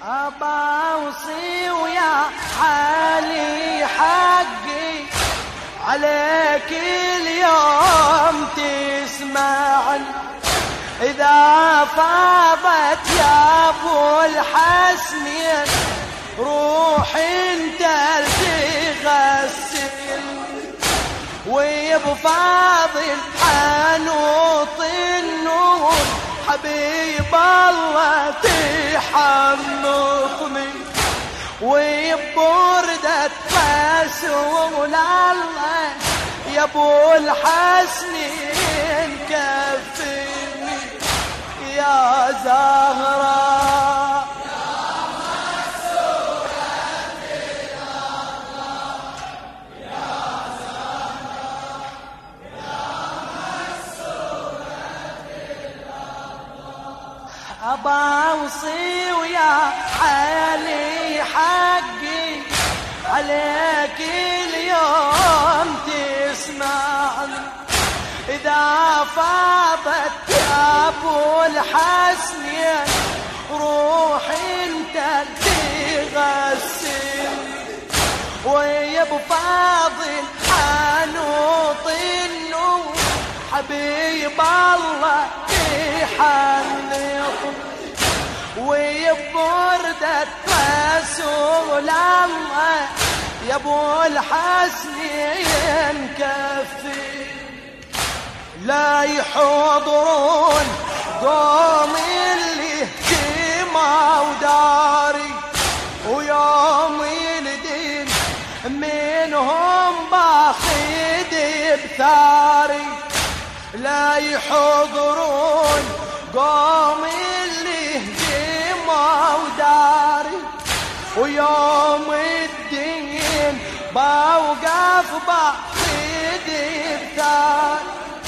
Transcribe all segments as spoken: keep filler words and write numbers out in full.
أبا أوصي ويا علي حقي عليك اليوم تسمعني، إذا فاضت يا أبو الحسنين روح انت تغسل، ويبفاضل حنوط النور حبيب الله تحنطني، وبوردة رسول الله يا ابو الحسنين كفني يا زهراء. أبا أوصي ويا علي حقي عليك اليوم تسمعني، إذا فاضت يا أبو الحسنين روح انت تغسل، ويبفاضل حنوط النور حبيب الله تحنطني، ويبوردة رسول الله يا ابو الحسنين كفي، لا يحضرون قوم اللي هجموا وداري، ويوم الدين منهم باخد بثاري، لا يحضرون قوم اللي هجموا وداري، ويوم الدين بوقف باخد بثاري،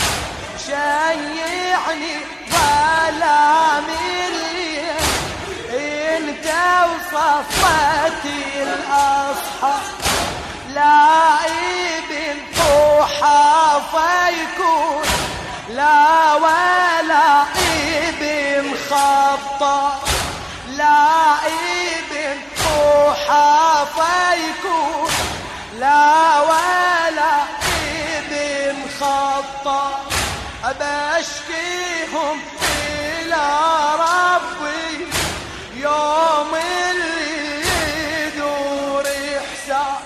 شيعني ظلام الليل انت وصفت الاصحاب، لا ابن طوحة يكون لا ولا ابن خطا، لا ابن طوحة يكون لا ولا ابن خطا، أبشكيهم إلى ربي يوم اللي يدور إحسان،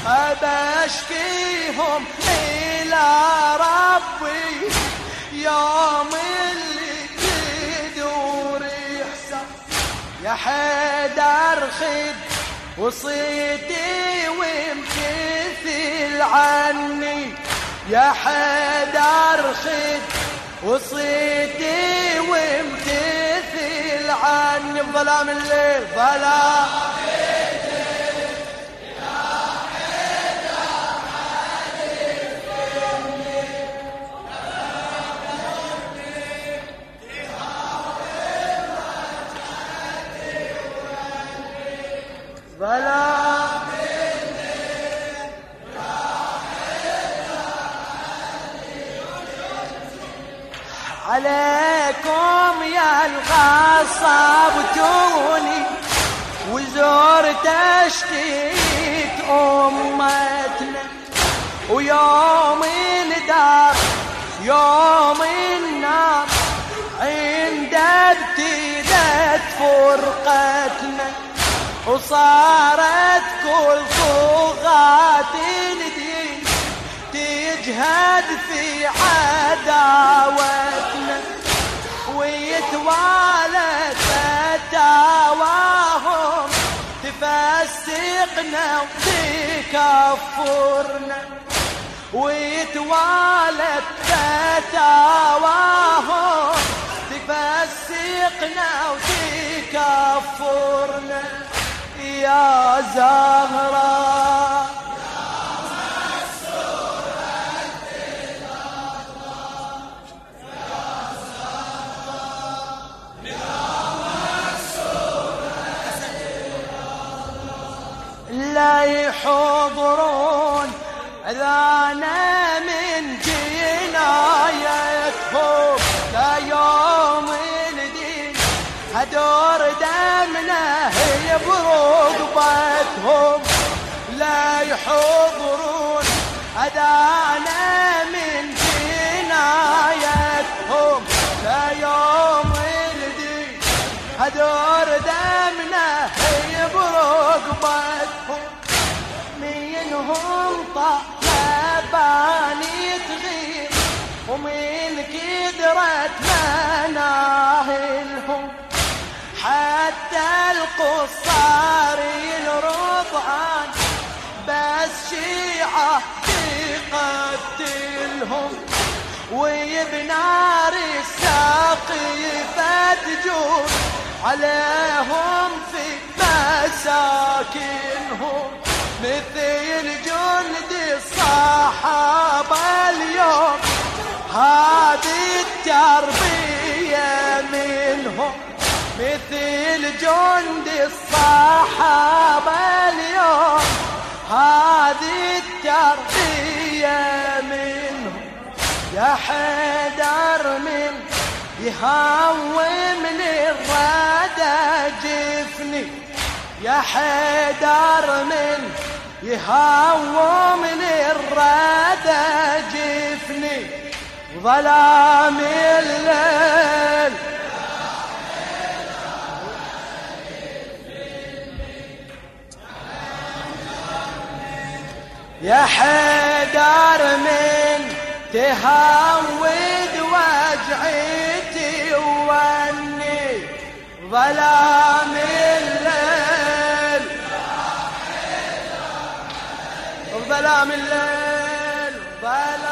أبشكيهم إلى ربي يوم اللي يدور إحسان، يا حيدر خد وصيتي وامتثل عني، يا حيدر خد وصيتي وامتثل عني، بظلام الليل ظلام ظلام عليكم يا الغصبتوني وزور تشتيت أمتنا، ويوم الدار يوم النار عند ابتدت فرقتنا، وصارت كل طغاة الدين تجهد في عداوتنا، ويتوالد فتاواهم تفسقنا وتكفرنا، ويتوالد فتاواهم تفسقنا وتكفرنا يا زهراء. لا يحضرون أذانا من جنايتهم، لا يوم الدين هدور دمنا هي برقبتهم لا يحضرون أدانا من جنايتهم لا يوم الدين هدور دمنا هي برقبتهم منهم طلباني تغير ومن قدرت مناهلهم حتى القصار الرضعان بس شيعة تقتلهم وبنار الساقية تجور عليهم في مساكنهم مثل جند الصحابة اليوم هذه التربية منهم مثل جند الصحابة اليوم هذه التربية منهم يا حيدر من يهوي من الردى جفني يا حيدر من يهوى من الردى جفني ظلام الليل يا حيدر من تهود وجعتي واني ظلام الليل ظلام الليل ظلام